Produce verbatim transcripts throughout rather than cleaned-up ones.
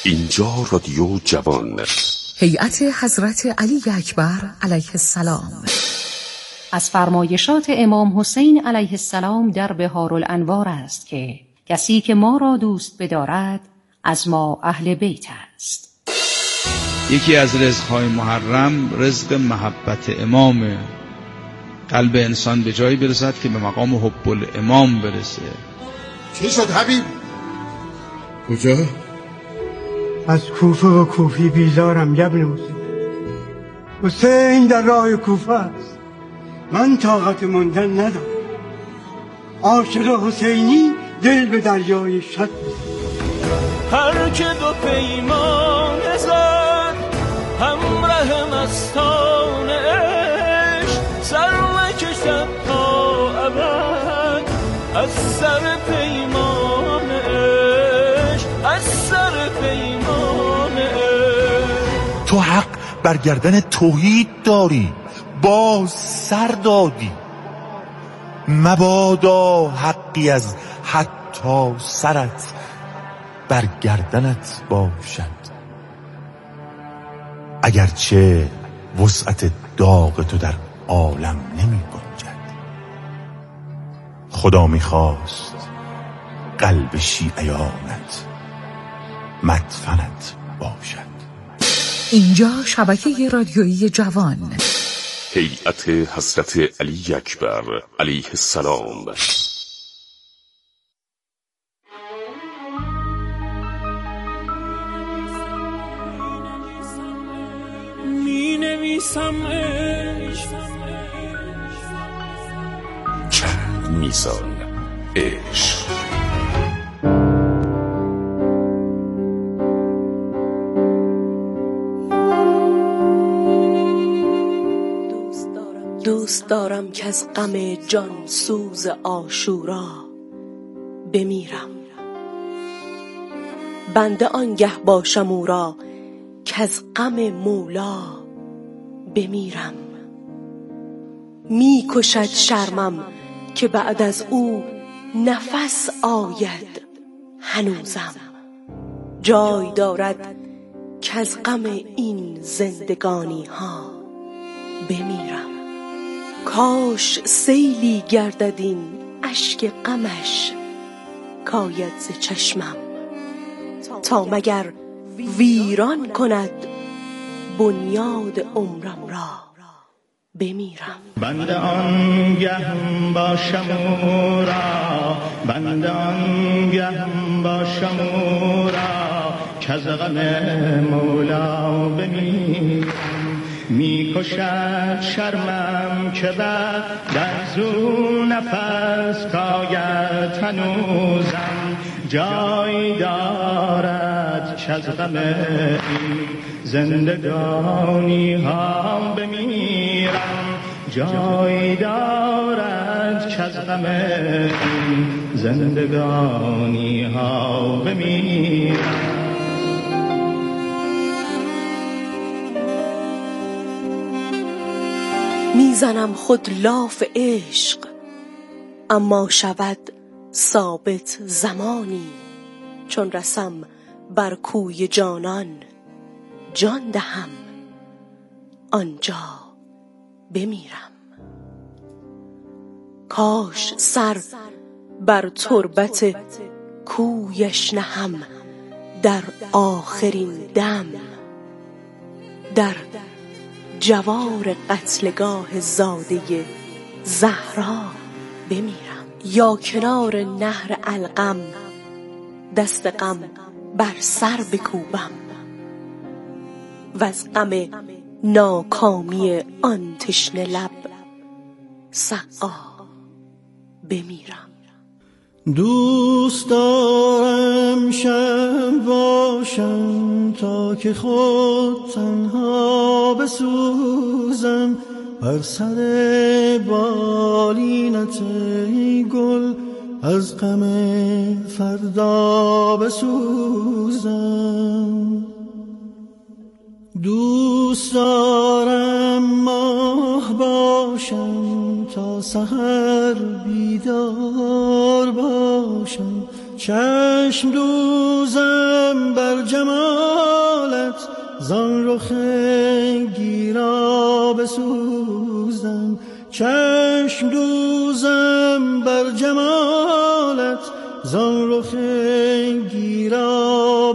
اینجا رادیو جوان. هیئت حضرت علی اکبر علیه السلام از فرمایشات امام حسین علیه السلام در بهارالانوار است که کسی که ما را دوست بدارد از ما اهل بیت است. یکی از رزق‌های محرم رزق محبت امامه. قلب انسان به جایی برسد که به مقام حب الامام برسه. چی شد حبیب؟ کجا؟ از کوفه و کوفی بیزارم ابن حسین. حسین در راه کوفه است. من طاقت موندن ندارم. عاشق حسینی دل به دریای شد. هر که دو پیمان زد همراه مستان عشق، سر نکشد تا ابد از سر پیمان عشق، از سر پیمان عشق. تو حق بر گردن توحید داری، باز سر دادی. مبادا حقی از حتی سرت بر گردنت باشد، اگرچه وسعت داغ تو در عالم نمی گنجد. خدا می خواست قلب شیعیانت مدفنت باشد. اینجا شبکه رادیویی جوان. هیئت حضرت علی اکبر علیه السلام. می نویسم عشق، چند میزان عشق. دوست دارم که از غم جان سوز عاشورا بمیرم، بنده آنگه باشم او را که از غم مولا بمیرم. می کشد شرمم که بعد از او نفس آید هنوزم، جای دارد که از غم این زندگانی ها بمیرم. کاش سیلی گردد این اشک غمش کاید ز چشمم، تا مگر ویران کند بنیاد عمرم را بمیرم. بنده آنگهم باشم او را، بنده آنگهم باشم او را که از غم مولا بمیرم. می کشد شرمم که بعد در زو نفس کاید هنوزم، جای دارد که از غم این زندگانی ها بمیرم، جای دارد که از غم این زندگانی ها بمیرم. میزنم خود لاف عشق، اما شود ثابت زمانی، چون رسم بر کوی جانان جان دهم آنجا بمیرم. کاش سر بر تربت کویش نهم در آخرین دم، در جوار قتلگاه زاده زهرا بمیرم، یا کنار نهر القم دست غم بر سر بکوبم و از غم ناکامی آن تشنه لب سقا بمیرم. دوست دارم شب باشم تا که خود تنها بسوزم، بر سر بالینت گل از غم فردا بسوزم. دوست دارم ماه باشم تا سحر بیدار باشم، چشم دوزم بر جمالت زان رخ گیرا بسوزم چشم دوزم بر جمالت زان رخ گیرا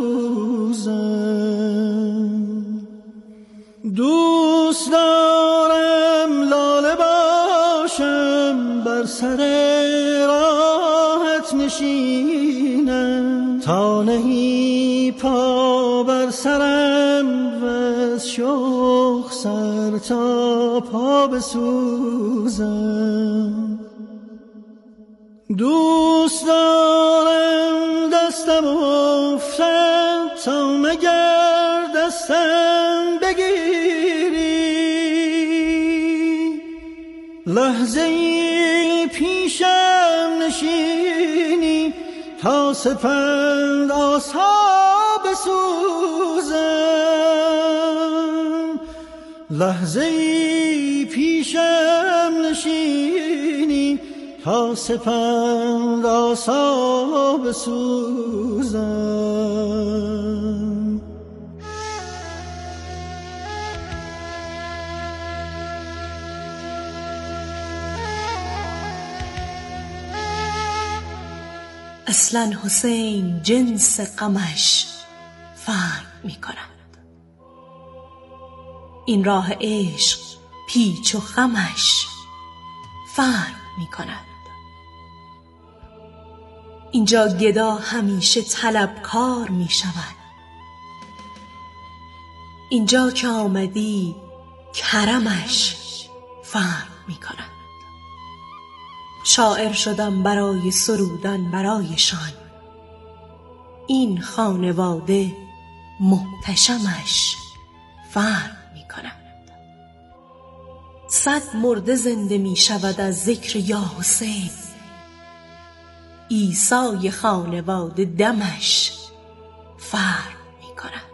بسوزم دوست دارم لاله باشم بر سر راحت نشینم تا نهی پا بر سرم وز شوق سر تا پا بسوزم دوست دارم دستم افتد تا مگر دستم بگیری لحظه ای پیشم نشینی تا سپند آسا بسوزم لحظه ای پیشم نشینی تا سپند آسا بسوزم اصلا حسین جنس غمش فرق می کند این راه عشق پیچ و خمش فرق می کند اینجا گدا همیشه طلبکار می شود اینجا که آمدی کرمش فرق می کند شاعر شدم برای سرودن برایشان این خانواده محتشمش فرق می کند صد مرده زنده می شود از ذکر یا حسین عیسی خانواده دمش فرق می کند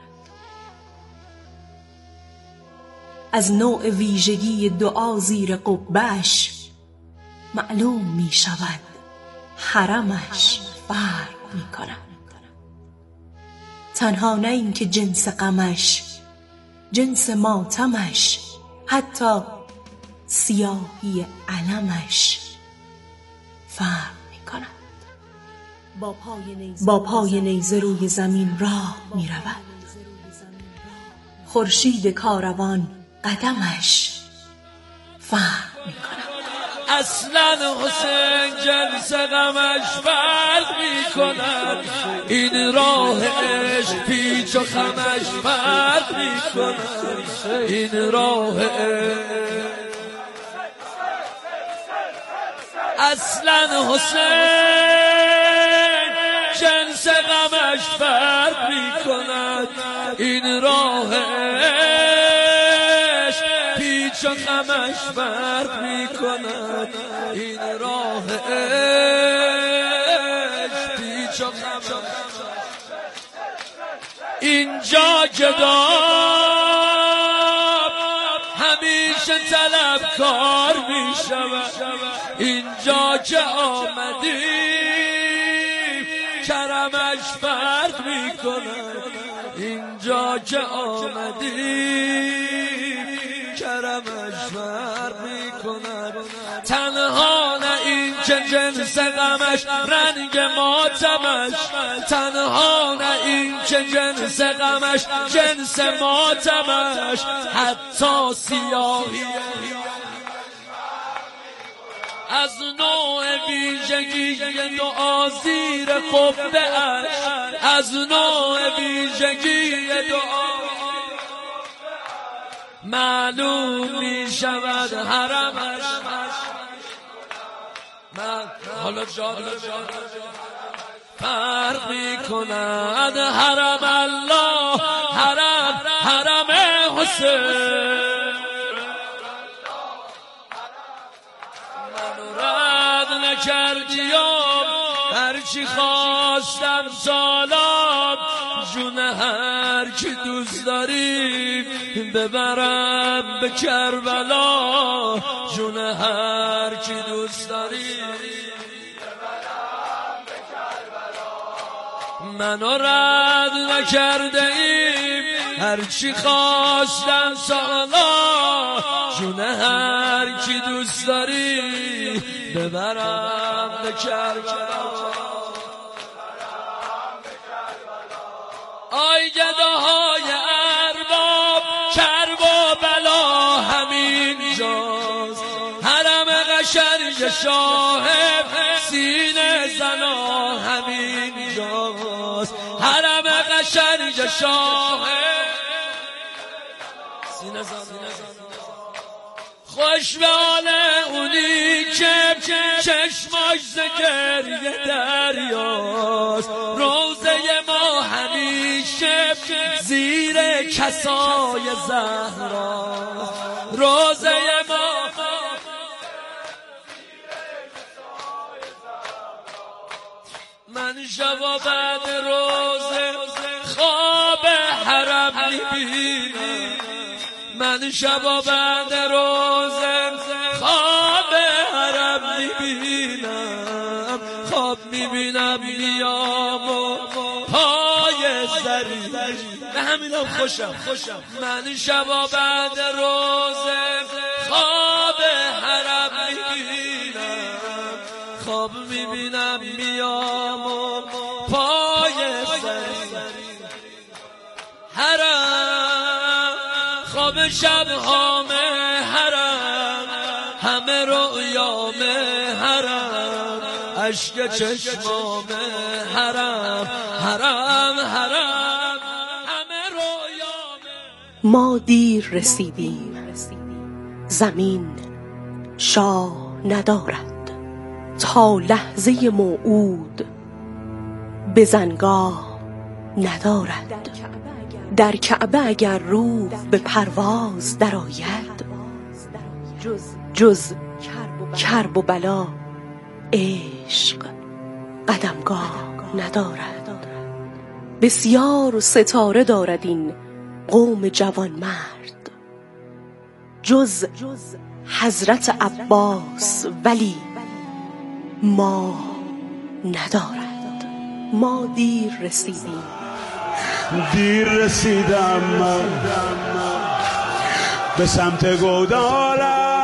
از نوع ویژگی دعا زیر قبه‌اش معلوم می شود حرمش فرق می کند تنها نه این که جنس غمش جنس ماتمش حتی سیاهی علمش فرق می کند با پای نیزه روی زمین راه می رود خورشید کاروان قدمش فرق می کند اصلا حسین جنس غمش فرق می کند این راه عشق پیچ و خمش فرق می کند این راه عشق اصلا حسین جنس غمش فرق می کند این راه عشق پیچ و خمش فرق می کند این راه عشق پیچ و خمش اینجا گدا همیشه طلبکار می شود اینجا که آمدی کرمش فرق می کند اینجا که آمدی کرمش فرق می کند تنها نه این که جنس غمش رنگ ماتمش تنها نه این که جنس غمش جنس ماتمش حتی سیاهی از نوع ویژگی دعا زیر قبه اش از نوع ویژگی دعا معلوم می شود حرمش من حالا جالب فرق می کند حرم الله حرم حرم حسین نکردیم هرچی خواستم سالام جون هر کی دوست داری ببرم به کربلا جون هر کی دوست داری ببرم به کربلا منو رد نکرده ایم هرچی خواستم سالا جون هر کی دوست داری ببرم به کربلا آی گداهای ارباب کرب و بلا همین جاست حرم قشنگ شاهب سینه زنا همین جاست حرم قشنگ شاهب سینه زنا خوش به حال اونی که چشماش زگریه دریاست روزه ما همیشه زیر کسای زهرا روزه ما من شبا بعد روزه خواب حرم میبینم من شبا بعد روزه خواب حرم میبینم خواب میبینم میام و پای زری به همینم خوشم خوشم من شبا بعد روزه خواب حرم میبینم خواب میبینم میام و پای زری حرم خواب شب همه حرم همه رویام حرم عشق چشمام حرم حرم حرم همه رویام ما دیر رسیدیم زمین شاه ندارد تا لحظه موعود به زنگاه ندارد در کعبه اگر روح به پرواز درآید جز کرب و بلا عشق قدمگاه ندارد بسیار ستاره دارد این قوم جوان مرد جز حضرت عباس ولی ما ندارد ما دیر رسیدیم دیر رسیدم من به سمت گودالا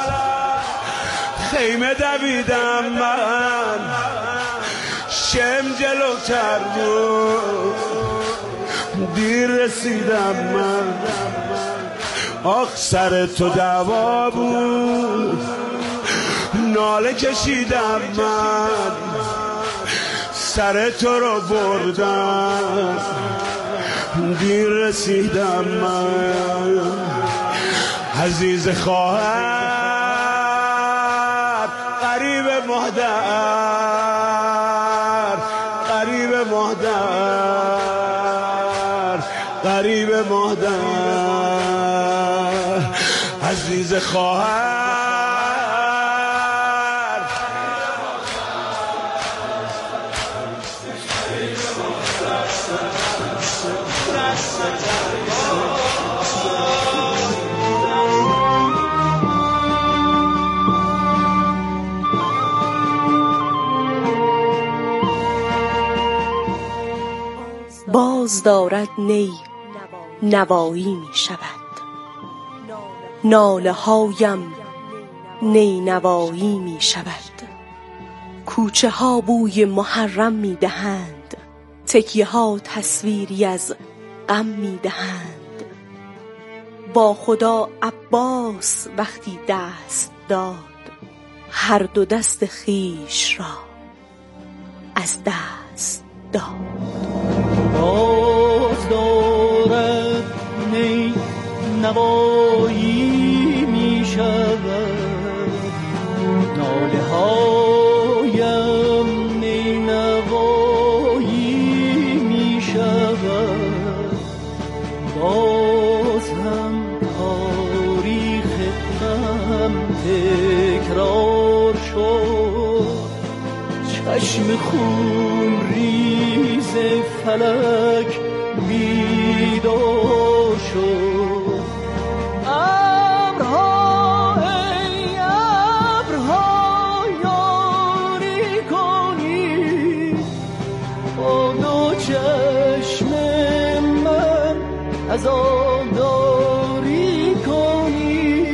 خیمه دویدم من شم جلوتر بود دیر رسیدم من آخ سر تو دعوا بود ناله کشیدم من سر تو رو بردم دیر رسیدم من عزیز خواهر قریب مادر قریب مادر قریب مادر عزیز خواهر باز دارد نی نوایی می شود ناله هایم نی نوایی می شود کوچه ها بوی محرم می دهند تکیه ها تصویری از غم می دهند با خدا عباس وقتی دست داد هر دو دست خیش را از دست داد باز دارد نی نوایی می شود ناله هایم نی نوایی می شود باز هم تاریخ غم تکرار شد چشم خون ریز فلک بیدار شد ابرها ای ابرها یاری کنی با دو عذابداری کنی.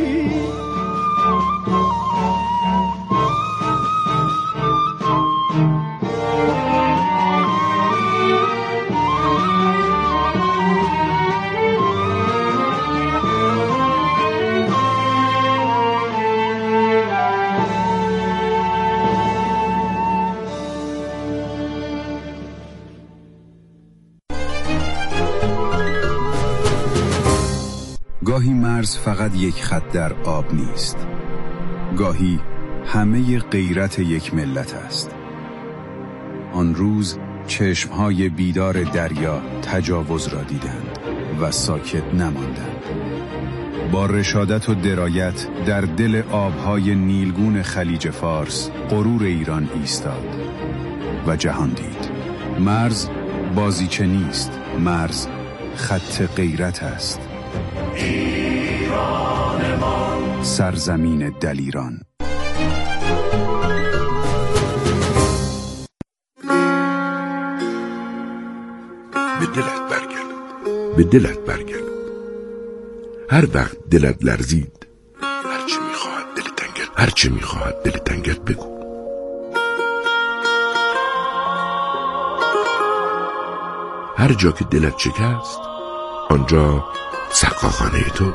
گاهی مرز فقط یک خط در آب نیست. گاهی همه غیرت یک ملت است. آن روز چشمهای بیدار دریا تجاوز را دیدند و ساکت نماندند. با رشادت و درایت در دل آبهای نیلگون خلیج فارس غرور ایران ایستاد و جهان دید. مرز بازیچه نیست، مرز خط غیرت است. ایران ما، سرزمین دلیران. به دلت برگرد، به دلت برگرد. هر وقت دلت لرزید، هرچی میخواهد دل تنگت هرچی میخواهد دل تنگت بگو. هر جا که دلت شکست، آنجا سقاخانه تو.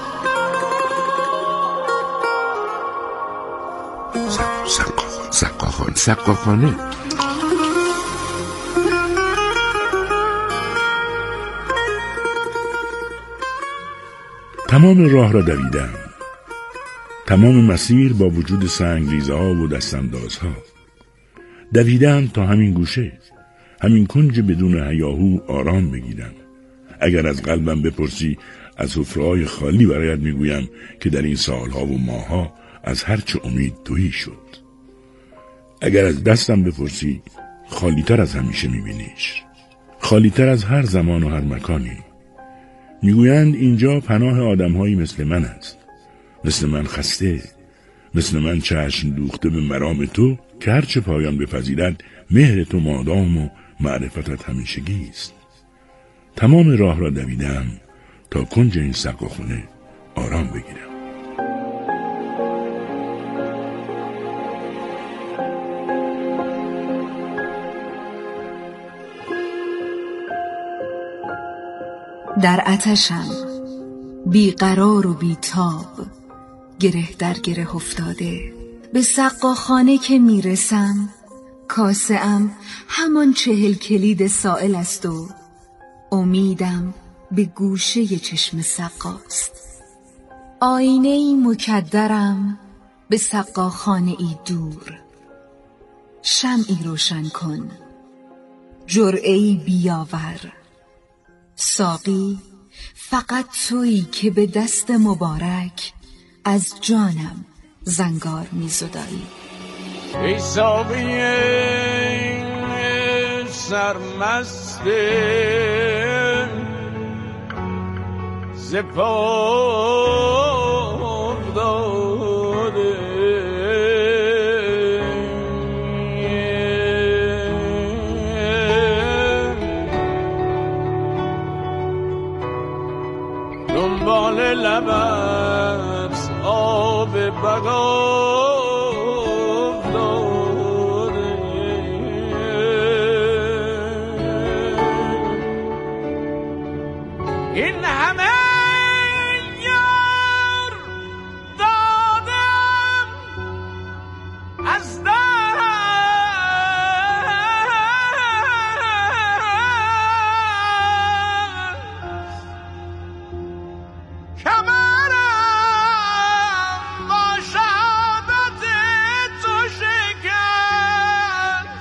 سقاخانه سقاخانه سقاخانه. تمام راه را دویدم، تمام مسیر با وجود سنگریزها و دستاندازها. دویدم تا همین گوشه، همین کنج بدون هیاهو آرام بگیرم. اگر از قلبم بپرسی، از حفره‌های خالی برایت میگویم که در این سالها و ماهها از هر چه امید تهی شد. اگر از دستم بپرسی، خالی‌تر از همیشه میبینیش، خالی‌تر از هر زمان و هر مکانی. میگویند اینجا پناه آدم‌هایی مثل من است، مثل من خسته، مثل من چشم دوخته به مرام تو که هرچه پایان بپذیرد مهر تو مادام و معرفتت همیشگی است. تمام راه را دویدم تا کنج این سقاخونه آرام بگیرم. در آتشم بیقرار و بیتاب، گره در گره افتاده. به سقاخانه که میرسم، کاسه ام همان چهل کلید سائل است و امیدم به گوشه چشم سقاست. آینه ای مکدرم به سقاخانه ای دور. شمعی روشن کن، جرعه ای بیاور. ساقی فقط تویی که به دست مبارک از جانم زنگار می زدایی. ای ساقی سرمست زپاب داده، دنبال لبت آب بقا این همه یار دادم از دست، کمرم با شهادت تو شکست.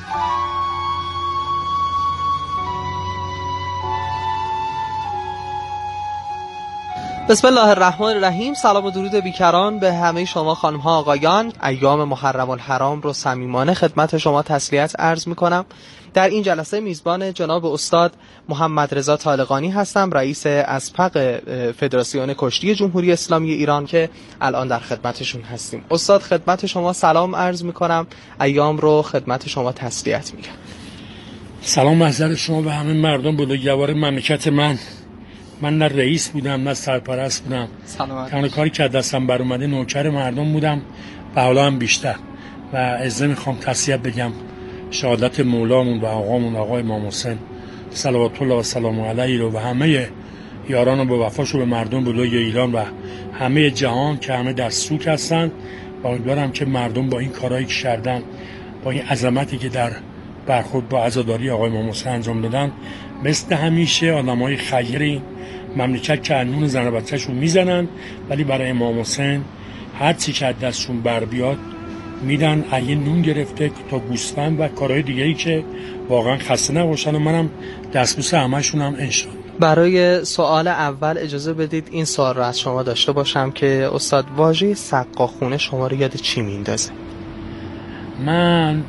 بسم الله الرحمن الرحیم. سلام و درود بیکران به همه شما خانم ها آقایان. ایام محرم الحرام رو صمیمانه خدمت شما تسلیت عرض می کنم. در این جلسه میزبان جناب استاد محمد رضا طالقانی هستم، رئیس اسپق فدراسیون کشتی جمهوری اسلامی ایران که الان در خدمتشون هستیم. استاد خدمت شما سلام عرض می کنم، ایام رو خدمت شما تسلیت میگم. سلام محضر شما و همه مردم بزرگوار مملکت من من نه رئیس بودم نه سرپرست بودم. تنها کاری که دستم بر اومده نوکر مردم بودم و حالا هم بیشتر. و عزه میخوام تسلیت بگم شهادت مولامون و آقامون آقای امام حسین صلوات الله و سلام علیه رو و همه یاران با وفاشو به مردم بزرگ ایران و همه جهان که همه در سوک هستن و امیدوارم که مردم با این کارهایی که کردن، با این عظمتی که در برخورد با عزاداری آقای امام حسین انجام دادن، مثل همیشه آدمای خیر این مملکت که نون زن و بچه‌شون میزنن ولی برای امام حسین هر چی که دستشون بر بیاد میدن، اگه نون گرفته تا گوسفند و کارهای دیگه‌ای که واقعا خسته نباشن و منم دستبوس همشون هم انشالله. برای سوال اول اجازه بدید این سوال رو از شما داشته باشم که استاد واژه سقاخونه شما رو یاد چی میندازه؟ من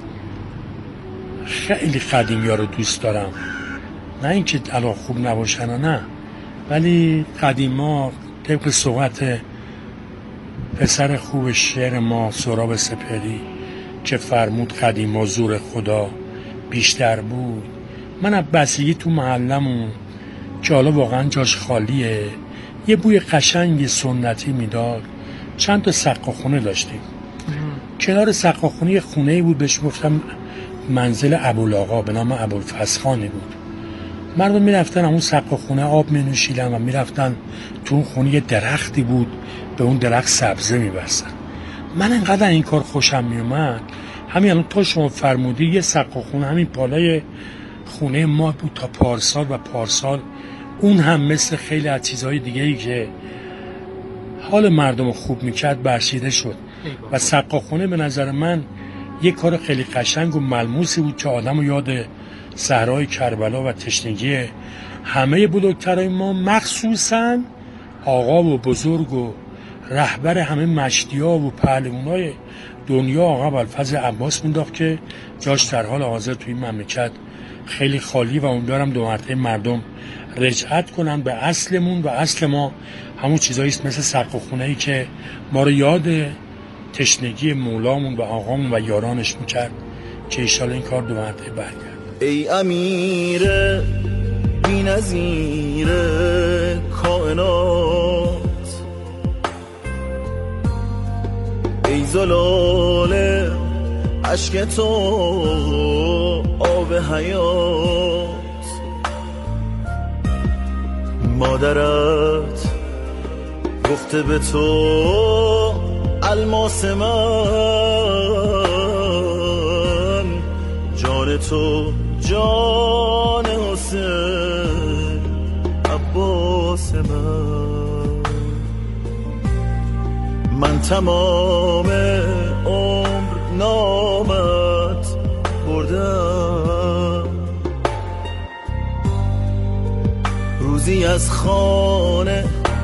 خیلی قدیمی ها رو دوست دارم، نه اینکه الان خوب نباشن نه، ولی قدیما طبق صحبت پسر خوب شعر ما سهراب سپهری که فرمود قدیما زور خدا بیشتر بود. من از بسیگی تو محلمون که حالا واقعا جاش خالیه یه بوی قشنگ سنتی میداد. چند تا سقاخونه داشتیم. کنار سقاخونه یه خونه‌ای بود بهش گفتم منزل ابوالآقا به نام ابوالفضلخانی بود. مردم میرفتن اون سقاخونه آب مینوشیدن و میرفتن تو اون خونه یه درختی بود به اون درخت سبزه میبستن. من انقدر این کار خوشم میومد، همین الان تا شما فرمودی یه سقاخونه همین بالای خونه ما بود تا پارسال و پارسال اون هم مثل خیلی از چیزهای دیگه‌ای که حال مردم خوب میکرد برشیده شد و سقاخونه به نظر من یه کار خیلی قشنگ و ملموسی بود که آدم رو یاد صحرای کربلا و تشنگی همه بزرگترهای ما مخصوصاً آقا و بزرگ و رهبر همه مشتی‌ها و پهلوانای دنیا آقا ابوالفضل عباس مینداخت که جاش در حال حاضر توی این مملکت خیلی خالی و امیدوارم دو مرتبه مردم رجعت کنن به اصلمون و اصل ما همون چیزایی است مثل سقاخونه‌ای که ما رو یاد تشنگی مولامون و آقامون و یارانش میکرد که ایشالا این کار دو مرتبه برگرد. ای امیر بی‌نظیر کائنات، ای زلال عشق تو آب حیات، مادرت گفته به تو الماس من، جان تو جان حسین عباس من، من تمام عمر نامت بردم، روزی از خانه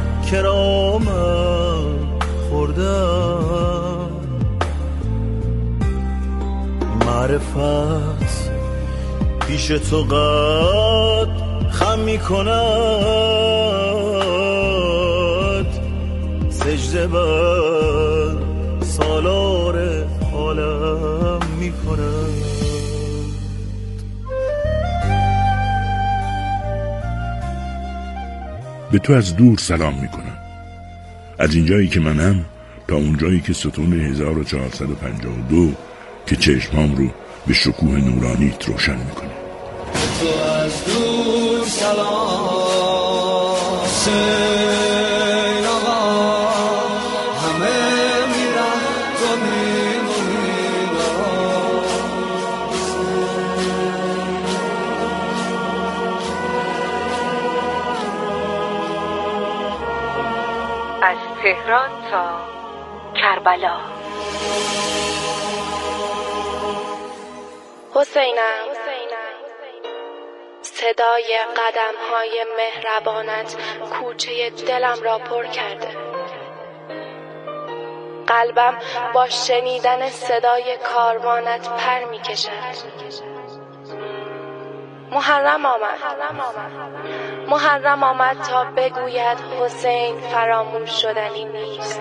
کرامت خوردم، معرفت پیش تو قد خم می کند، سجده بر سالار عالم می کند. به تو از دور سلام می کنم، از اینجایی که منم تا اونجایی که ستون هزار و چهارصد و پنجاه و دو که چشمام رو به شکوه نورانیت روشن میکنه. تو از دور سلام سین آقا، همه میرن تو میمونی از تهران تا کربلا. حسینم، صدای قدم‌های مهربانت کوچه دلم را پر کرده. قلبم با شنیدن صدای کاروانت پر می‌کشد. محرم آمد، محرم آمد تا بگوید حسین فراموش شدنی نیست.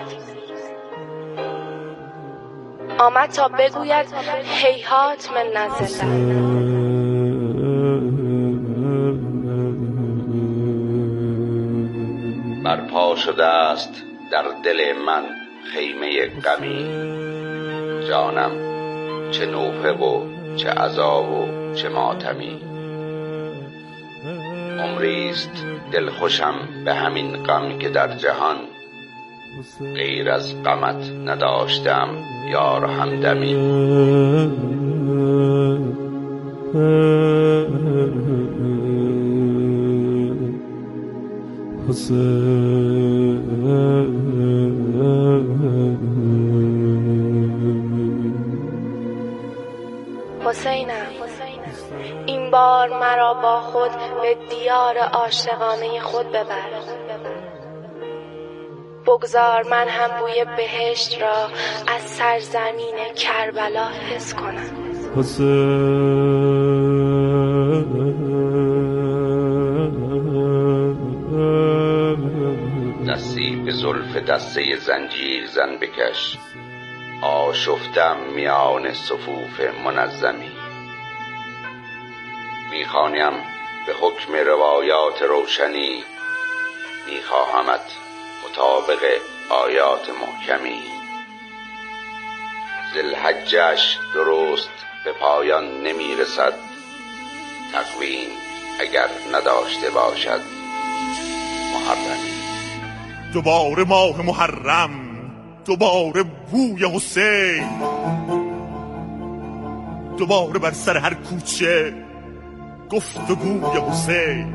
آمد تا بگوید هیهات من نزله. پا شده است در دل من خیمه غمی. جانم چه نوحه و چه عذاب و چه ماتمی. عمریست دلخوشم به همین غم که در جهان غیر از غمت نداشتم یار همدمی. حسینم، این بار مرا با خود به دیار عاشقانه خود ببر. بگذار من هم بوی بهشت را از سرزمین کربلا حس کنم. دستی به زلف دسته زنجیر زن بکش، آشفتم میان صفوف منظمی. میخوانیم به حکم روایات روشنی، میخواهمت مطابق آیات محکمی. ذوالحجه‌اش درست به پایان نمیرسد، تقویم اگر نداشته باشد محرمی. دوباره ماه محرم، دوباره بوی حسین، دوباره بر سر هر کوچه گفتگوی حسین.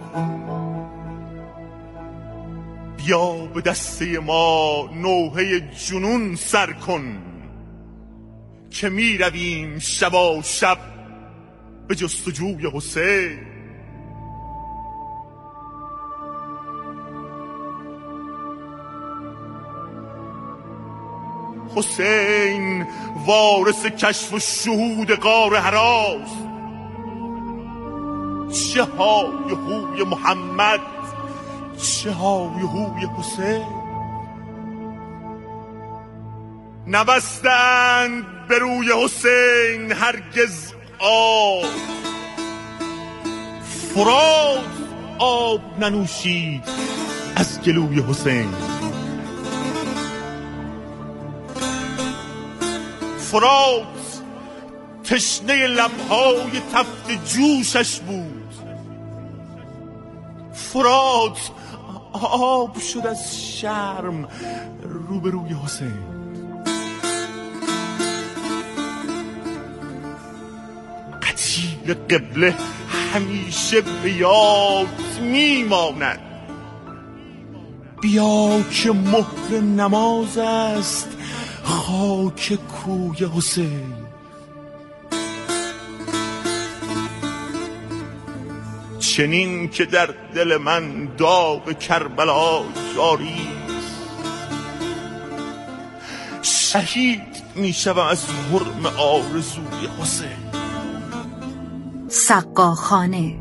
بیا به دسته ما نوحه جنون سر کن که می رویم شبا شب به جستجوی حسین. حسین وارث کشف و شهود غار هراس، چه های هوی محمد، چه های هوی حسین. نبستند به روی حسین هرگز آب، فرات آب ننوشید از گلوی حسین. فرات تشنه لبهای تفت جوشش بود، فرات آب شد از شرم روبروی حسین. قتیل قبله همیشه به یاد میماند. بیا که مهر نماز است خاک کوی حسین. چنین که در دل من داغ کربلا جاری است، شهید می شوم از حرم آرزوی حسین. سقاخانه.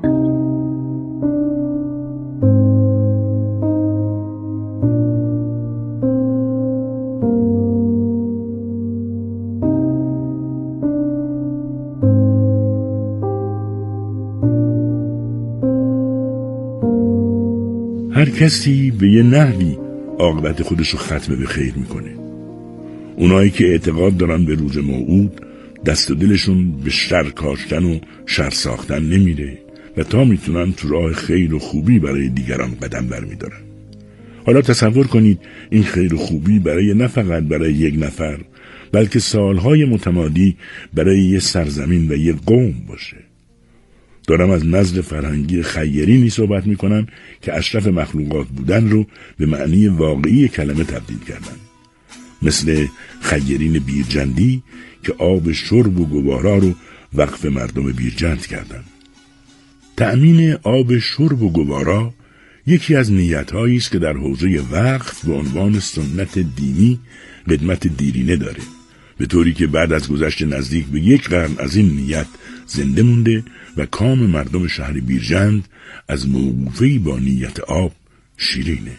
هر کسی به یه نحوی عاقبت خودشو ختم به خیر میکنه. اونایی که اعتقاد دارن به روز موعود، دست و دلشون به شر کاشتن و شر ساختن نمیره و تا میتونن تو راه خیر و خوبی برای دیگران قدم برمیدارن. حالا تصور کنید این خیر و خوبی برای نه فقط برای یک نفر، بلکه سالهای متمادی برای یه سرزمین و یه قوم باشه. دارم از نزد فرهنگی خیرینی صحبت میکنم که اشرف مخلوقات بودن رو به معنی واقعی کلمه تبدیل کردن، مثل خیرین بیرجندی که آب شرب و گوارا رو وقف مردم بیرجند کردن. تأمین آب شرب و گوارا یکی از نیت‌هایی است که در حوزه وقف به عنوان سنت دینی قدمت دیرینه داره، به طوری که بعد از گذشت نزدیک به یک قرن از این نیت زنده مونده و کام مردم شهر بیرجند از موقوفه‌ای با نیت آب شیرینه.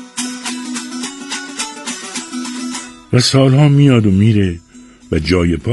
و سالها میاد و میره و جای پا